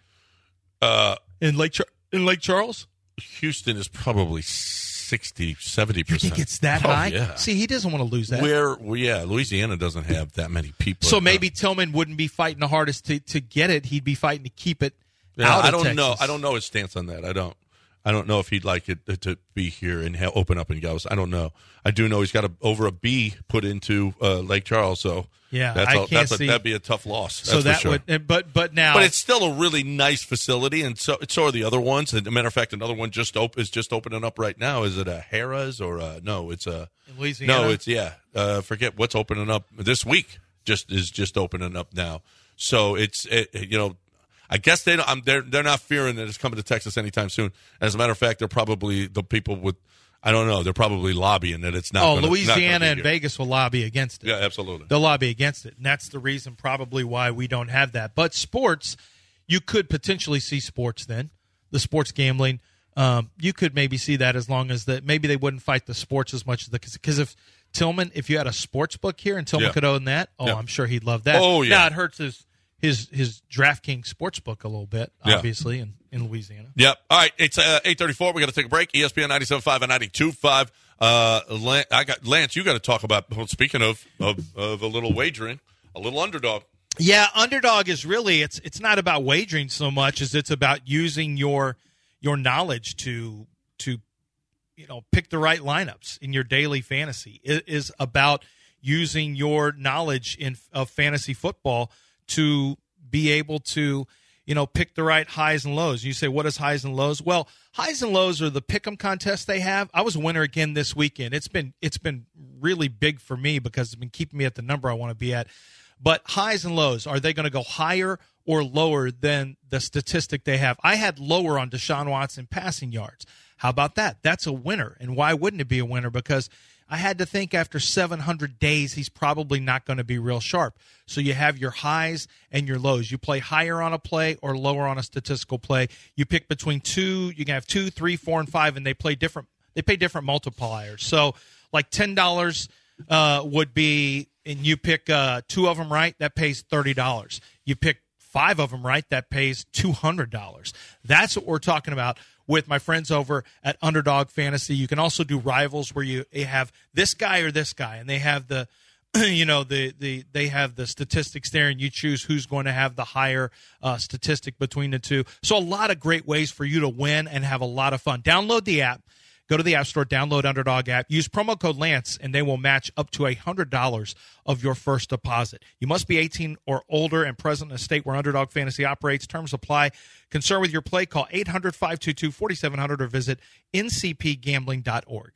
uh, in Lake Char- in Lake Charles. Houston is probably sixty, seventy You percent. think it's that Oh, high? yeah. See, he doesn't want to lose that. Where, well, yeah, Louisiana doesn't have that many people. so maybe Tillman wouldn't be fighting the hardest to, to get it. He'd be fighting to keep it Yeah, out of I don't Texas. know. I don't know his stance on that. I don't. I don't know if he'd like it to be here and ha- open up in Galveston. I don't know. I do know he's got a, over a B put into uh, Lake Charles, so Yeah, that's I a, can't that's a, see- that'd be a tough loss. That's So for that sure. would, but but now, But it's still a really nice facility, and so so are the other ones. As a matter of fact, another one just op- is just opening up right now. Is it a Harrah's or a, no? It's a in Louisiana. no. It's yeah. Uh, forget what's opening up this week. Just is just opening up now. So it's it, you know. I guess they don't, I'm, they're they're not fearing that it's coming to Texas anytime soon. As a matter of fact, they're probably the people with I don't know. They're probably lobbying that it's not. oh, gonna, Louisiana not gonna be and here. Vegas will lobby against it. Yeah, absolutely. They'll lobby against it, and that's the reason probably why we don't have that. But sports, you could potentially see sports then, the sports gambling. Um, you could maybe see that as long as that maybe they wouldn't fight the sports as much as the because if Tillman, if you had a sports book here and Tillman Yeah. could own that, oh, Yeah. I'm sure he'd love that. Oh, yeah. Now it hurts his his his DraftKings sports book a little bit, Yeah. obviously, in, in Louisiana. Yep. All right. It's uh, eight thirty-four. We got to take a break. E S P N ninety-seven point five and ninety-two point five. Uh, Lance, I got Lance. You got to talk about. Well, speaking of, of of a little wagering, a little underdog. Yeah, underdog is really it's it's not about wagering so much as it's about using your your knowledge to to you know pick the right lineups in your daily fantasy. It is about using your knowledge in of fantasy football to be able to you know pick the right highs and lows. You say, what is highs and lows? Well, highs and lows are the pick'em contests they have. I was a winner again this weekend. It's been it's been really big for me because it's been keeping me at the number I want to be at. But highs and lows, are they going to go higher or lower than the statistic they have? I had lower on Deshaun Watson passing yards. How about that? That's a winner. And why wouldn't it be a winner? Because I had to think after seven hundred days, he's probably not going to be real sharp. So you have your highs and your lows. You play higher on a play or lower on a statistical play. You pick between two. You can have two, three, four, and five, and they play different. They pay different multipliers. So like ten dollars uh, would be, and you pick uh, two of them right, that pays thirty dollars. You pick five of them right, that pays two hundred dollars. That's what we're talking about with my friends over at Underdog Fantasy. You can also do rivals where you have this guy or this guy, and they have the, you know, the the they have the statistics there, and you choose who's going to have the higher uh, statistic between the two. So a lot of great ways for you to win and have a lot of fun. Download the app. Go to the App Store, download Underdog app, use promo code Lance, and they will match up to one hundred dollars of your first deposit. You must be eighteen or older and present in a state where Underdog Fantasy operates. Terms apply. Concerned with your play, call eight hundred, five two two, four seven zero zero or visit N C P gambling dot org.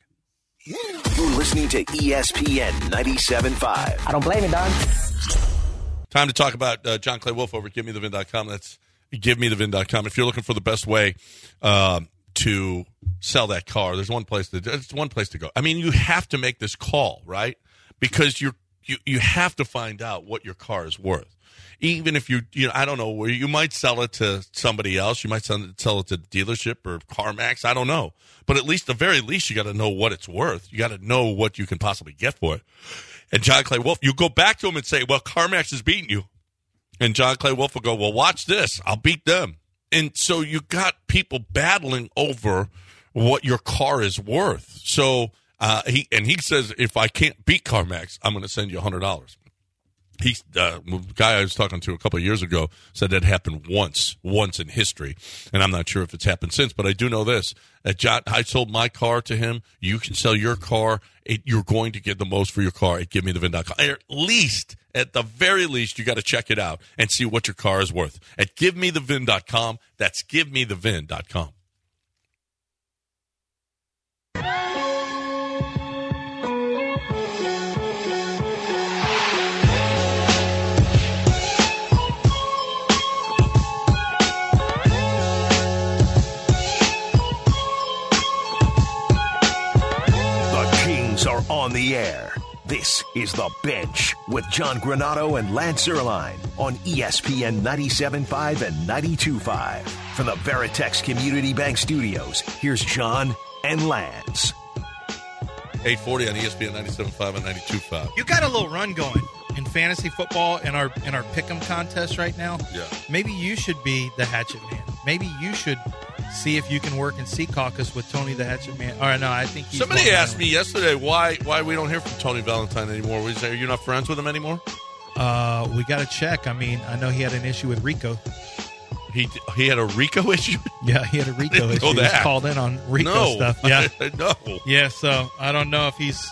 You're listening to E S P N ninety-seven point five. I don't blame it, Don. Time to talk about uh, John Clay Wolf over at give me the vin dot com. That's give me the vin dot com. If you're looking for the best way um, to sell that car, there's one place to there's one place to go. I mean, you have to make this call, right? Because you're you you have to find out what your car is worth. Even if you you know, I don't know, where you might sell it to somebody else, you might sell it, sell it to the dealership or CarMax, I don't know. But at least, the very least, you got to know what it's worth. You got to know what you can possibly get for it. And John Clay Wolf, you go back to him and say, well, CarMax is beating you. And John Clay Wolf will go, well, watch this. I'll beat them. And so you got people battling over what your car is worth. So uh, he and he says, if I can't beat CarMax, I'm going to send you one hundred dollars. he, uh, a guy I was talking to a couple of years ago said that happened once, once in history, and I'm not sure if it's happened since. But I do know this: at John, I sold my car to him. You can sell your car. It, you're going to get the most for your car at give me the vin dot com. At least, at the very least, you got to check it out and see what your car is worth at give me the vin dot com. That's give me the vin dot com. Are on the air. This is The Bench with John Granato and Lance Zierlein on E S P N ninety-seven point five and ninety-two point five. From the Veritex Community Bank Studios, here's John and Lance. eight forty on E S P N ninety-seven point five and ninety-two point five. You got a little run going in fantasy football in our in our pick'em contest right now. Yeah. Maybe you should be the hatchet man. Maybe you should see if you can work in Sea Caucus with Tony the Hatchet Man. All right, no, I think he's Somebody asked me yesterday why why we don't hear from Tony Valentine anymore. We say, are you not friends with him anymore? Uh, we got to check. I mean, I know he had an issue with Rico. He he had a Rico issue? Yeah, he had a Rico didn't issue. know He was that. called in on Rico no. stuff. Yeah, no. yeah. So I don't know if he's.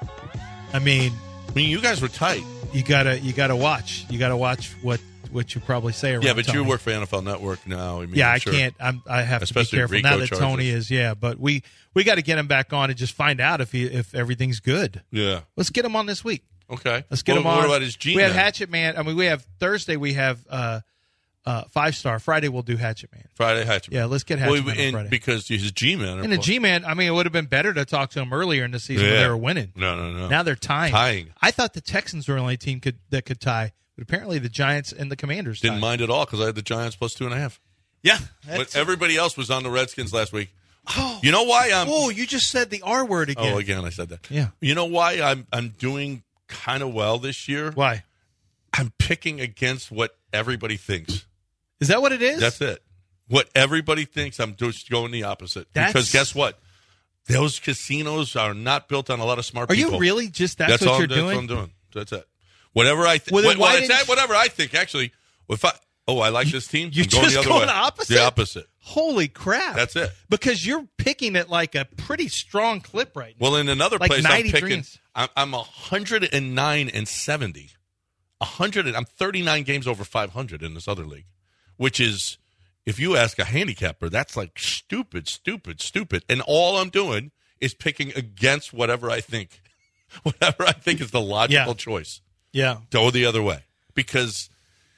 I mean, I mean, you guys were tight. you gotta you gotta watch. You gotta watch what what you probably say around Yeah, but Tony. you work for N F L Network now. I mean, Yeah, I'm I sure. can't. I'm, I have Especially to be careful Rico now that charges. Tony is. Yeah, but we we got to get him back on and just find out if he if everything's good. Yeah. Let's get him on this week. Okay. Let's get Well, him on. What about his G We have Man? Hatchet Man. I mean, we have Thursday. We have uh, uh, five star. Friday we'll do Hatchet Man. Friday Hatchet. Yeah, let's get Hatchet well, Man on and Friday. because his G Man. And the G Man. I mean, it would have been better to talk to him earlier in the season when Yeah. they were winning. No, no, no. Now they're tying. Tying. I thought the Texans were the only team could that could tie, but apparently the Giants and the Commanders Didn't tied. mind at all because I had the Giants plus two and a half. Yeah, But everybody else was on the Redskins last week. Oh, you know why I'm? oh, you just said the R word again. Oh, again, I said that. Yeah. You know why I'm I'm doing kind of well this year? Why? I'm picking against what everybody thinks. Is that what it is? That's it. What everybody thinks, I'm just going the opposite. That's- Because guess what? Those casinos are not built on a lot of smart Are people. you really just that's, That's, what all, you're that's doing? what I'm doing. That's it. Whatever I think. Well, Well, then why it's didn't that, whatever I think. Actually, if I oh, I like this team. You I'm going just the other going way. the opposite? The opposite. Holy crap! That's it. Because you're picking it like a pretty strong clip right now. Well, in another Like place, I'm ninety picking. dreams. I'm, I'm one hundred nine and seventy. one hundred. I'm thirty-nine games over five hundred in this other league, which is, if you ask a handicapper, that's like stupid, stupid, stupid. And all I'm doing is picking against whatever I think, whatever I think is the logical Yeah. choice. Yeah. Go the other way, because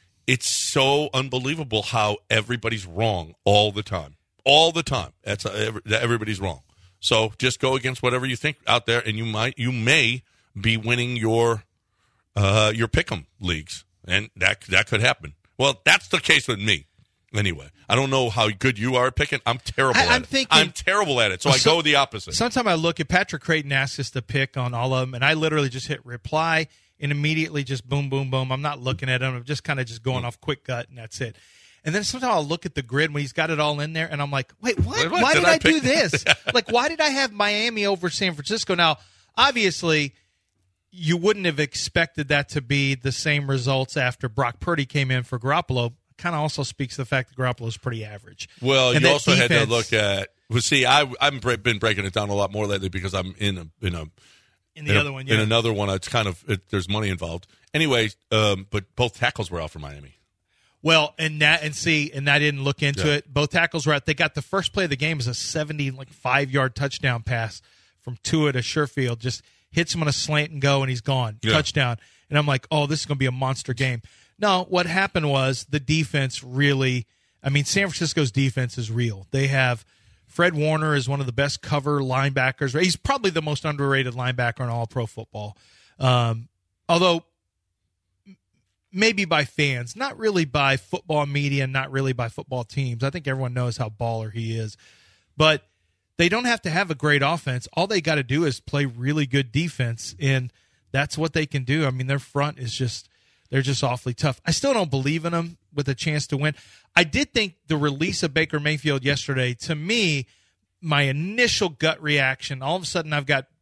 it's so unbelievable how everybody's wrong all the time. All the time. That's uh, everybody's wrong. So just go against whatever you think out there, and you might, you may be winning your uh, your pick'em leagues, and that that could happen. Well, that's the case with me. Anyway, I don't know how good you are at picking. I'm terrible I- at I'm it. thinking- I'm terrible at it, so I So- go the opposite. Sometimes I look at Patrick Creighton asks us to pick on all of them, and I literally just hit reply and immediately just boom, boom, boom. I'm not looking at them. I'm just kind of just going off quick gut, and that's it. And then sometimes I'll look at the grid when he's got it all in there, and I'm like, wait, what? Wait, what? Why Did did, I I, do pick- this? Like, why did I have Miami over San Francisco? Now, obviously, you wouldn't have expected that to be the same results after Brock Purdy came in for Garoppolo. Kind of also speaks to the fact that Garoppolo's pretty average. Well, And you that also had to defense- look at. Well, see, I I've bre- been breaking it down a lot more lately because I'm in a in a In the in a- other one, yeah. in another one. It's kind of it, there's money involved. Anyway, um, but both tackles were out for Miami. Well, and that and see, and I didn't look into Yeah. it. Both tackles were out. They got the first play of the game is a seventy like five yard touchdown pass from Tua to Sherfield. Just hits him on a slant and go, and he's gone. Yeah. Touchdown. And I'm like, oh, this is going to be a monster game. No, what happened was the defense really. I mean, San Francisco's defense is real. They have Fred Warner is one of the best cover linebackers. He's probably the most underrated linebacker in all pro football. Um, although maybe by fans, not really by football media, not really by football teams. I think everyone knows how baller he is. But they don't have to have a great offense. All they got to do is play really good defense, and that's what they can do. I mean, their front is just – they're just awfully tough. I still don't believe in them with a chance to win. I did think the release of Baker Mayfield yesterday, to me, my initial gut reaction, all of a sudden I've got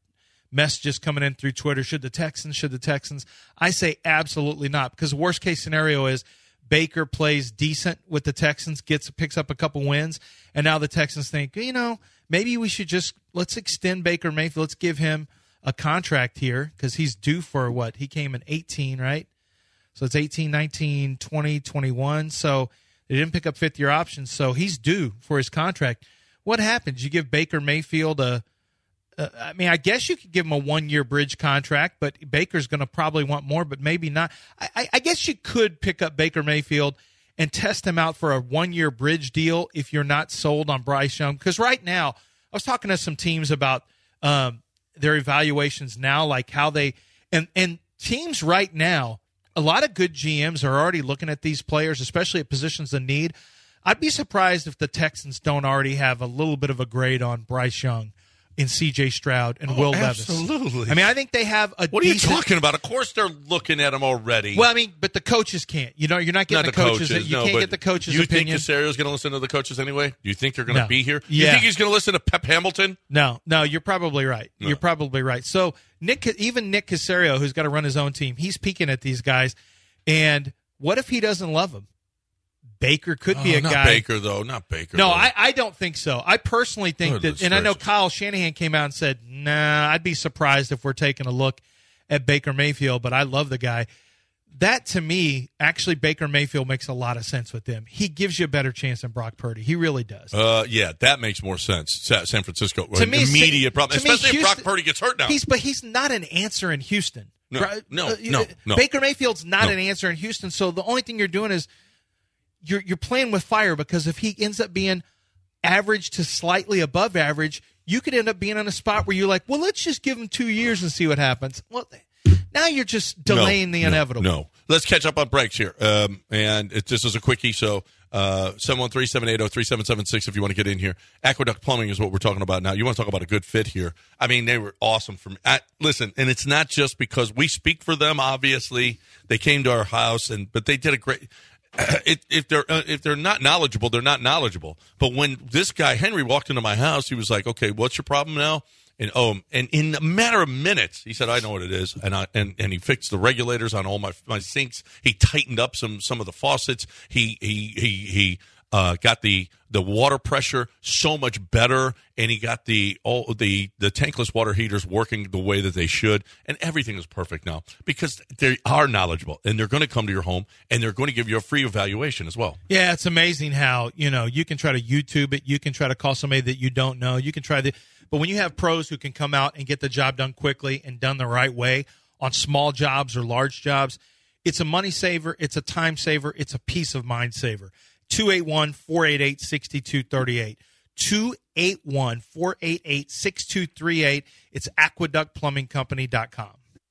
messages coming in through Twitter. Should the Texans, should the Texans? I say absolutely not, because the worst case scenario is Baker plays decent with the Texans, gets picks up a couple wins, and now the Texans think, you know, maybe we should just let's extend Baker Mayfield. Let's give him a contract here because he's due for what? He came in eighteen, right? So it's eighteen, nineteen, twenty, twenty-one. So they didn't pick up fifth-year options, so he's due for his contract. What happens? You give Baker Mayfield a Uh, I mean, I guess you could give him a one-year bridge contract, but Baker's going to probably want more, but maybe not. I, I guess you could pick up Baker Mayfield and test him out for a one-year bridge deal if you're not sold on Bryce Young. Because right now, I was talking to some teams about um, their evaluations now, like how they and, – and teams right now, a lot of good G Ms are already looking at these players, especially at positions of need. I'd be surprised if the Texans don't already have a little bit of a grade on Bryce Young in C J Stroud and oh, Will absolutely. Levis. I mean, I think they have a What decent, are you talking about? Of course they're looking at him already. Well, I mean, but the coaches can't. You know, you're not getting not the, the coaches. coaches. You no, can't get the coaches' you opinion. You think Casario's going to listen to the coaches anyway? Do you think they're going to No. be here? Yeah. You think he's going to listen to Pep Hamilton? No, no, you're probably right. No. You're probably right. So Nick, even Nick Caserio, who's got to run his own team, he's peeking at these guys. And what if he doesn't love them? Baker could be oh, a not guy. Baker, though. Not Baker. No, though. I, I don't think so. I personally think Goodness that, and I know gracious. Kyle Shanahan came out and said, nah, I'd be surprised if we're taking a look at Baker Mayfield, but I love the guy. That, to me, actually, Baker Mayfield makes a lot of sense with them. He gives you a better chance than Brock Purdy. He really does. Uh, yeah, that makes more sense. Sa- San Francisco, to me, immediate problem, to me, especially Houston, if Brock Purdy gets hurt now. He's, but he's not an answer in Houston. No, Bro- no, uh, no, no. Baker Mayfield's not No. an answer in Houston, so the only thing you're doing is you're you're playing with fire, because if he ends up being average to slightly above average, you could end up being in a spot where you're like, well, let's just give him two years and see what happens. Well, now you're just delaying no, the no, inevitable. No. Let's catch up on breaks here. Um, and it, this is a quickie, so uh, seven one three, seven eight zero, three seven seven six if you want to get in here. Aqueduct Plumbing is what we're talking about now. You want to talk about a good fit here. I mean, they were awesome for me. I, listen, and it's not just because we speak for them, obviously. They came to our house, and but they did a great it, if they're uh, if they're not knowledgeable, they're not knowledgeable. But when this guy, Henry, walked into my house, he was like, okay, what's your problem now? And oh, and in a matter of minutes, he said, "I know what it is," and I and, and he fixed the regulators on all my my sinks. He tightened up some some of the faucets. He he he he uh, got the the water pressure so much better, and he got the all the the tankless water heaters working the way that they should, and everything is perfect now because they are knowledgeable, and they're going to come to your home, and they're going to give you a free evaluation as well. Yeah, it's amazing how, you know, you can try to YouTube it, you can try to call somebody that you don't know, you can try the. But when you have pros who can come out and get the job done quickly and done the right way on small jobs or large jobs, it's a money saver, it's a time saver, it's a peace of mind saver. two eight one, four eight eight, six two three eight. two eight one, four eight eight, six two three eight. It's aqueduct plumbing company dot com.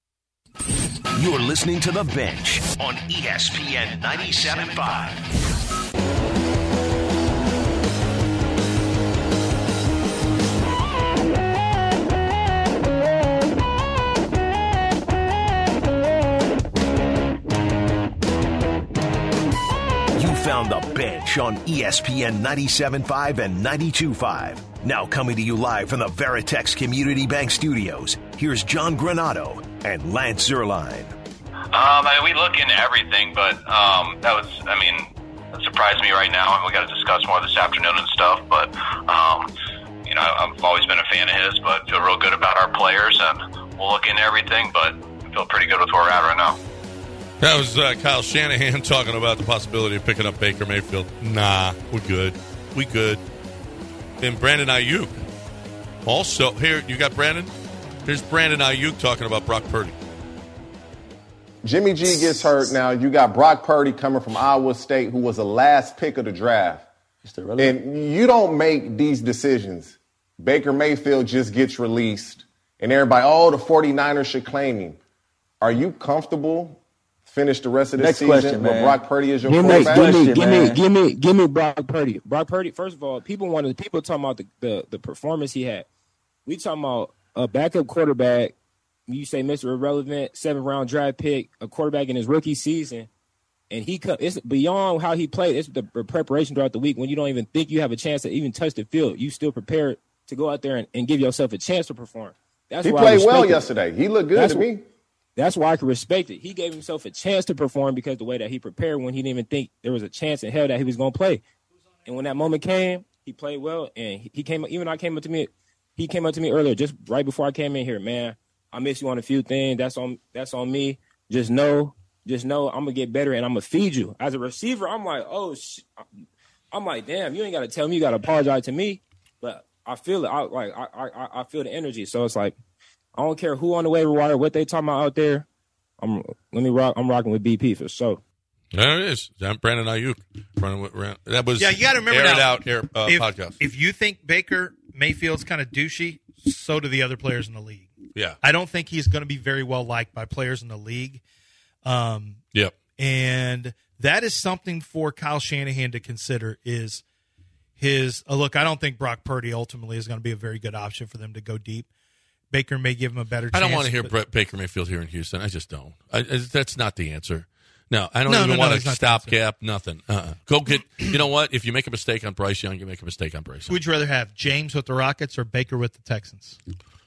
You're listening to The Bench on E S P N ninety-seven point five. Found The Bench on E S P N ninety-seven point five and ninety-two point five. Now coming to you live from the Veritex Community Bank Studios, here's John Granado and Lance Zierlein. Um, I mean, we look into everything, but um, that was, I mean, that surprised me right now, and we got to discuss more this afternoon and stuff, but, um, you know, I've always been a fan of his, but feel real good about our players, and we'll look into everything, but feel pretty good with where we're at right now. That was uh, Kyle Shanahan talking about the possibility of picking up Baker Mayfield. Nah, we're good. We good. And Brandon Ayuk. Also, here, you got Brandon? Here's Brandon Ayuk talking about Brock Purdy. Jimmy G gets hurt now. You got Brock Purdy coming from Iowa State, who was the last pick of the draft. And you don't make these decisions. Baker Mayfield just gets released, and everybody, oh, the 49ers should claim him. Are you comfortable finish the rest of the Next season question, with man. Brock Purdy as your give quarterback? Me, give me, give man. me, give me, give me Brock Purdy. Brock Purdy. First of all, people wanted people talking about the, the, the performance he had. We talking about a backup quarterback. You say Mister Irrelevant, seventh round draft pick, a quarterback in his rookie season, and he come, it's beyond how he played. It's the preparation throughout the week when you don't even think you have a chance to even touch the field. You still prepared to go out there and, and give yourself a chance to perform. That's he why played I well respect it. yesterday. He looked good That's to me. That's why I can respect it. He gave himself a chance to perform because the way that he prepared when he didn't even think there was a chance in hell that he was going to play. And when that moment came, he played well. And he came, even I came up to me, he came up to me earlier, just right before I came in here, man, I miss you on a few things. That's on, that's on me. Just know, just know I'm going to get better and I'm going to feed you. As a receiver, I'm like, oh, sh-. I'm like, damn, you ain't got to tell me you got to apologize to me. But I feel it. I like, I, I, I feel the energy. So it's like, I don't care who on the waiver wire, what they talking about out there. I'm let me rock. I'm rocking with B P for sure. There it is. Brandon Ayuk running with, that was Yeah, you got to remember aired now, out here uh, if, podcast. If you think Baker Mayfield's kind of douchey, so do the other players in the league. Yeah, I don't think he's going to be very well liked by players in the league. Um, yep. And that is something for Kyle Shanahan to consider. Is his uh, look? I don't think Brock Purdy ultimately is going to be a very good option for them to go deep. Baker may give him a better chance. I don't want to hear but, Brett Baker Mayfield here in Houston. I just don't. I, I, that's not the answer. No, I don't No, even no, want no, a it's not the stopgap, nothing. Uh-uh. Go get, you know what? If you make a mistake on Bryce Young, you make a mistake on Bryce Young. Who would you rather have, James with the Rockets or Baker with the Texans?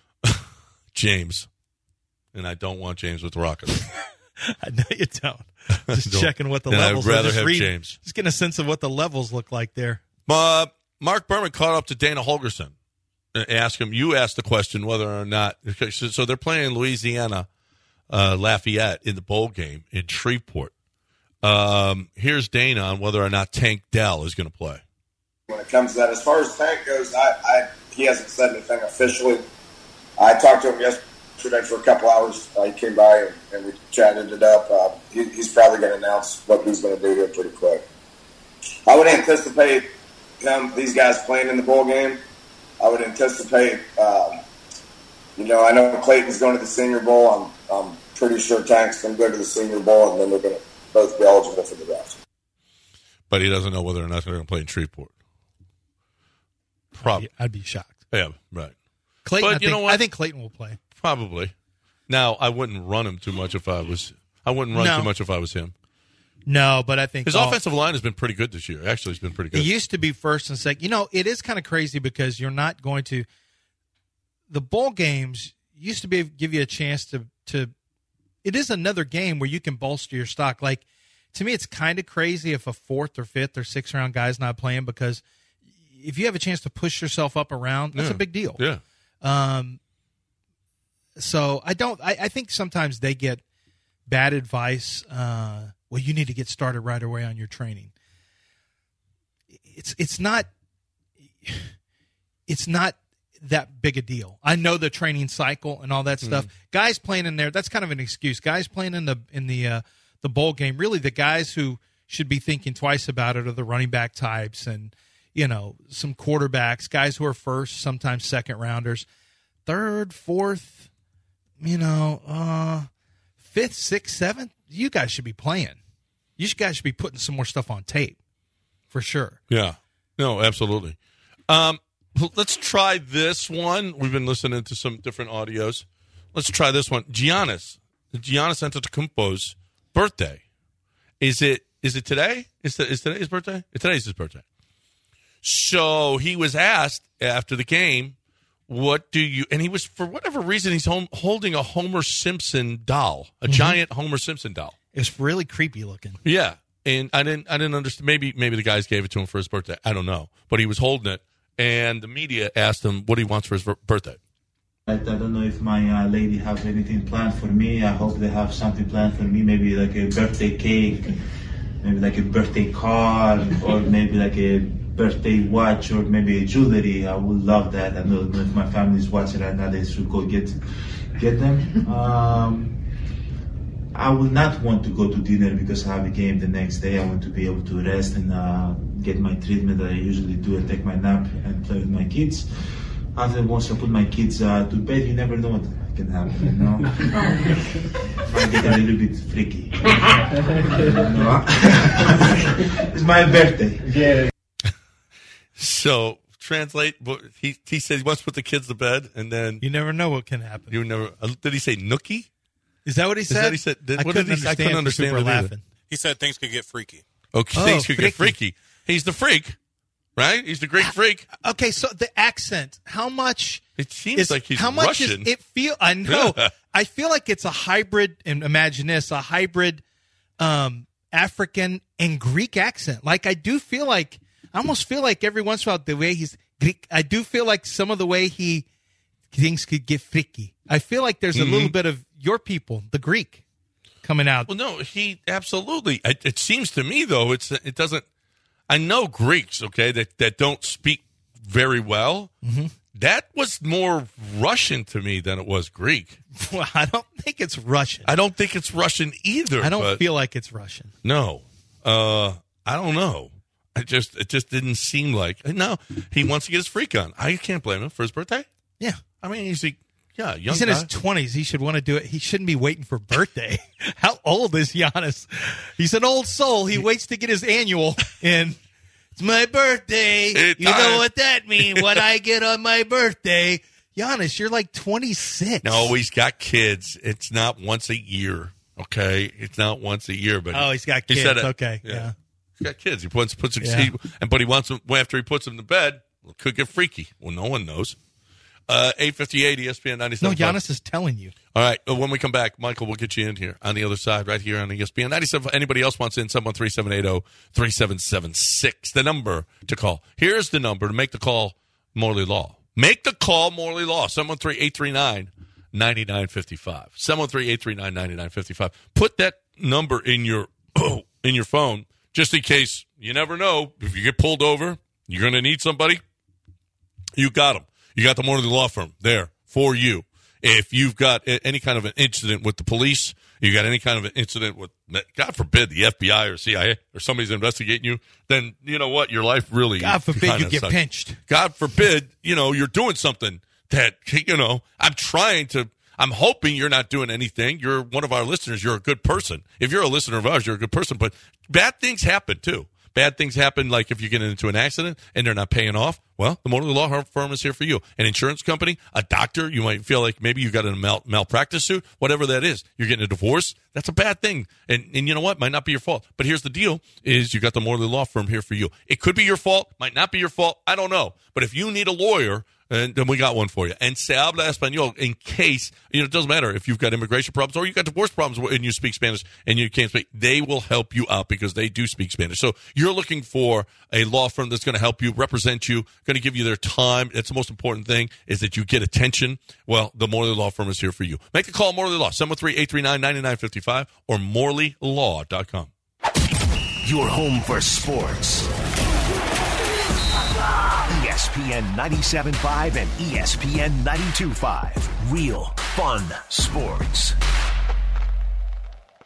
James. And I don't want James with the Rockets. I know you don't. Just Don't. checking what the And levels I'd are. rather Just have reading- James. Just getting a sense of what the levels look like there. Uh, Mark Berman caught up to Dana Holgorsen. Ask him. You asked the question whether or not. Okay, so, so they're playing Louisiana uh, Lafayette in the bowl game in Shreveport. Um, here's Dana on whether or not Tank Dell is going to play. When it comes to that, as far as Tank goes, I, I he hasn't said anything officially. I talked to him yesterday for a couple hours. Uh, he came by and, and we chatted it up. Uh, he, he's probably going to announce what he's going to do here pretty quick. I would anticipate him, these guys playing in the bowl game. I would anticipate, um, you know, I know Clayton's going to the Senior Bowl. I'm, I'm pretty sure Tank's going to go to the Senior Bowl, and then they're going to both be eligible for the draft. But he doesn't know whether or not they're going to play in Shreveport. Probably. I'd be shocked. Yeah, right. Clayton, But I, you think, know what? I think Clayton will play. Probably. Now, I wouldn't run him too much if I was. I wouldn't run No. too much if I was him. No, but I think His all- offensive line has been pretty good this year. Actually, it's been pretty It good. used to be first and second. You know, it is kind of crazy because you're not going to – the bowl games used to be give you a chance to to – it is another game where you can bolster your stock. Like, to me, it's kind of crazy if a fourth or fifth or sixth round guy's not playing because if you have a chance to push yourself up around, that's Yeah. a big deal. Yeah. Um. So I don't. I, I think sometimes they get bad advice. Uh, well, you need to get started right away on your training. It's it's not. It's not that big a deal. I know the training cycle and all that stuff. Mm. Guys playing in there, that's kind of an excuse. Guys playing in the in the uh, the bowl game. Really, the guys who should be thinking twice about it are the running back types and you know some quarterbacks, guys who are first, sometimes second rounders, third, fourth, you know, uh, fifth, sixth, seventh. You guys should be playing. You guys should be putting some more stuff on tape, for sure. Yeah. No, absolutely. Um, let's try this one. We've been listening to some different audios. Let's try this one. Giannis. Giannis Antetokounmpo's birthday. Is it is it today? Is, the, is today his birthday? Today's his birthday. So he was asked after the game, what do you, and he was, for whatever reason, he's home, holding a Homer Simpson doll, a Mm-hmm. giant Homer Simpson doll. It's really creepy looking. Yeah. And I didn't I didn't understand. Maybe maybe the guys gave it to him for his birthday. I don't know. But he was holding it, and the media asked him what he wants for his vir- birthday. I, I don't know if my uh, lady have anything planned for me. I hope they have something planned for me. Maybe like a birthday cake, maybe like a birthday card, or maybe like a birthday watch, or maybe a jewelry. I would love that. I know if my family's watching right now, they should go get get them. Um, I will not want to go to dinner because I have a game the next day. I want to be able to rest and uh, get my treatment that I usually do and take my nap and play with my kids. After once I put my kids uh, to bed, you never know what can happen, you know? Might get a little bit freaky. It's my birthday. Yeah. So translate. He he said he wants to put the kids to bed, and then You never know what can happen. you never. Uh, did he say nookie? Is that what he Is said? that he said? Did, I what couldn't did he, I understand. couldn't understand Super it either. laughing. He said things could get freaky. Okay, Oh, things could get freaky. freaky. He's the freak, right? He's the great freak. Okay, so the accent. How much? It seems is like he's how much Russian. Is it feel? I know. I feel like it's a hybrid, and imagine this, a hybrid um, African and Greek accent. Like, I do feel like, I almost feel like every once in a while, the way he's Greek, I do feel like some of the way he, things could get freaky. I feel like there's a Mm-hmm. little bit of your people, the Greek, coming out. Well, no, he absolutely. It, it seems to me, though, it's it doesn't. I know Greeks, okay, that, that don't speak very well. Mm-hmm. That was more Russian to me than it was Greek. Well, I don't think it's Russian. I don't think it's Russian either. I don't but feel like it's Russian. No, uh, I don't know. I just it just didn't seem like. No, he wants to get his freak on. I can't blame him for his birthday. Yeah. I mean, he's a yeah young He's in guy. his twenties. He should want to do it. He shouldn't be waiting for birthday. How old is Giannis? He's an old soul. He waits to get his annual in. It's my birthday. It you know time. what that means? What I get on my birthday. Giannis, you're like twenty-six. No, he's got kids. It's not once a year. Okay, it's not once a year. But Oh, he's got he kids. said it. Okay, yeah. He's got kids. He puts puts Yeah. he, and but he wants them after he puts them to bed. It could get freaky. Well, no one knows. Uh, eight fifty-eight E S P N No, ninety-seven. Giannis is telling you. All right. uh, When we come back, Michael, we'll get you in here on the other side, right here on E S P N ninety-seven. Anybody else wants in? seven one three, seven eight zero, three seven seven six. The number to call. Here's the number to make the call. Morley Law. Make the call. Morley Law. seven one three, eight three nine, nine nine five five. seven one three, eight three nine, nine nine five five. Put that number in your in your phone just in case. You never know. If you get pulled over, you're going to need somebody. You got them. You got the Morley Law Firm there for you. If you've got any kind of an incident with the police, you got any kind of an incident with, God forbid, the F B I or C I A or somebody's investigating you, then you know what? Your life really. God forbid kinda you get sucks. pinched. God forbid, you know, you're doing something that, you know, I'm trying to, I'm hoping you're not doing anything. You're one of our listeners. You're a good person. If you're a listener of ours, you're a good person. But bad things happen, too. Bad things happen, like if you get into an accident and they're not paying off. Well, the Morley Law Firm is here for you. An insurance company, a doctor, you might feel like maybe you got a mal- malpractice suit, whatever that is. You're getting a divorce. That's a bad thing. And and you know what? Might not be your fault. But here's the deal, is you got the Morley Law Firm here for you. It could be your fault, might not be your fault. I don't know. But if you need a lawyer, and then we got one for you. And se habla español in case, you know, it doesn't matter if you've got immigration problems or you've got divorce problems and you speak Spanish and you can't speak. They will help you out because they do speak Spanish. So you're looking for a law firm that's going to help you, represent you, going to give you their time. That's the most important thing, is that you get attention. Well, the Morley Law Firm is here for you. Make the call, Morley Law, seven one three, eight three nine, nine nine five five or morley law dot com. Your home for sports. E S P N ninety-seven point five and E S P N ninety-two point five. Real fun sports.